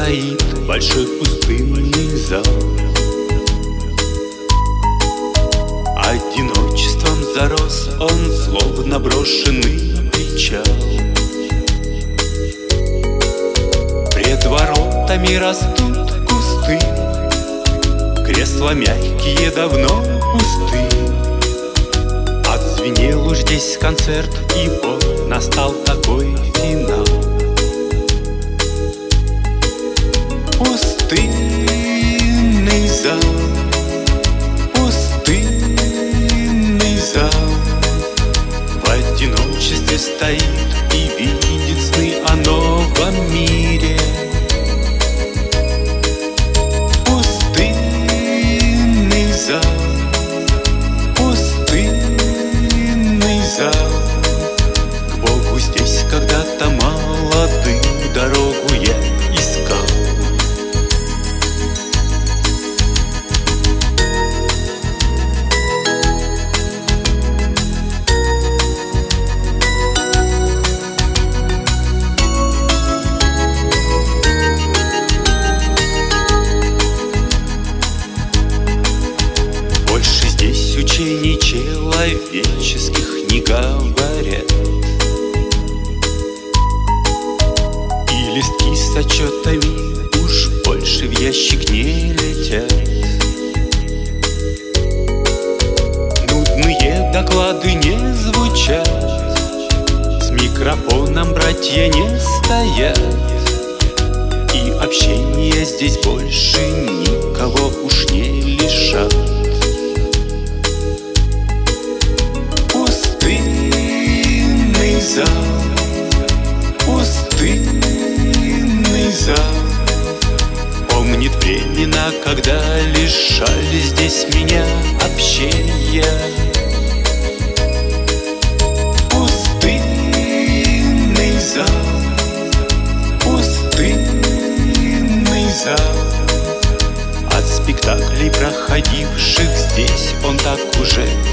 стоит большой пустынный зал. Одиночеством зарос он, словно брошенный причал. Пред воротами растут кусты, кресла мягкие давно пусты. Отзвенел уж здесь концерт, и вот настал такой финал. Пустынный зал, пустынный зал, в одиночестве стоит и видит сны о новом мире. Пустынный зал, пустынный зал, к Богу здесь когда-то молодым дорогу я искал. Больше здесь учений человеческих не говорят, и листки с отчетами уж больше в ящик не летят. Нудные доклады не звучат, с микрофоном братья не стоят, и общения здесь больше никого уж не лишат. Пустынный зал, пустынный зал, помнит времена, когда лишали здесь меня общения. Пустынный зал, пустынный зал, от спектаклей, проходивших здесь, он так уже